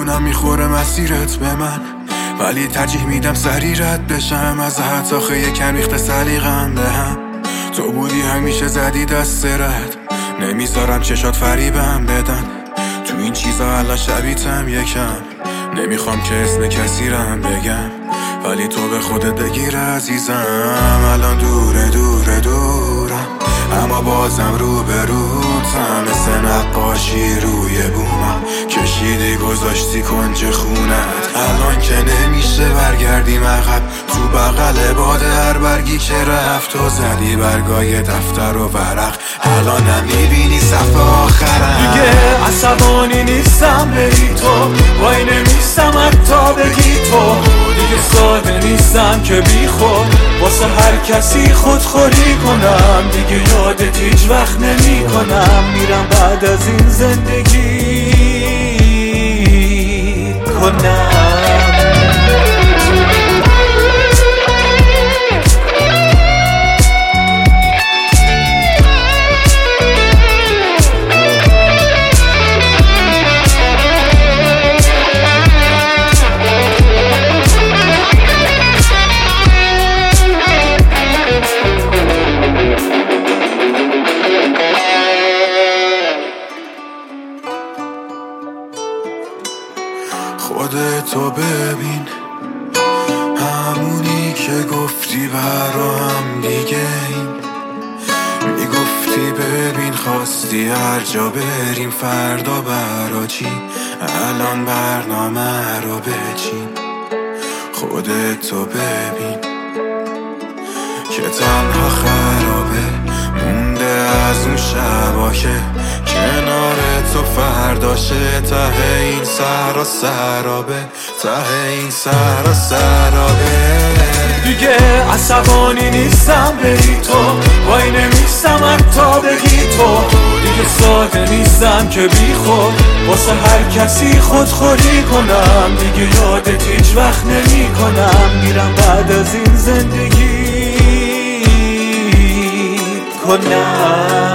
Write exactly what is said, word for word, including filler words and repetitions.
میدونم میخوره مسیرت به من، ولی ترجیح میدم سری رد بشم از حد. آخه یکم ریخته سلیقم به هم، تو بودی همیشه زدی دست رد، نمیذارم چشات فریبم بدن. تو این چیزا الان شبیتم یکم، نمیخوام که اسم کسی رم بگم، ولی تو به خودت بگیر عزیزم. الان دوره دوره دورم، اما بازم رو به روتم، مثل نقاشی روی بومم کشیدی گذاشتی کنج خونت. الان که نمیشه برگردیم عقب، تو بغل باد هر برگی که رفت تو زدی برگای دفتر و ورق، الان هم میبینی صفحه آخرم. دیگه عصبانی نیستم بری تو، وای نمیستم حتی بگی تو، دیگه ساده نیستم که بی خود واسه هر کسی خودخوری کنم. دیگه یادت هیچ وقت نمی کنم، میرم بعد از این زندگی کنم. خودتو ببین، همونی که گفتی برا هم دیگه این، میگفتی ببین خواستی هر جا بریم فردا برا چی، الان برنامه رو بچین. خودتو ببین که تنها خرابه مونده از اون شبا که کنار تو فرداشه، ته این سرا سرابه، ته این سرا سرابه. دیگه عصبانی نیستم بری تو، وای نمیستم حتی بگی تو، دیگه ساده نیستم که بی خود واسه هر کسی خودخوری کنم. دیگه یادت هیچ وقت نمی کنم، میرم بعد از این زندگی کنم.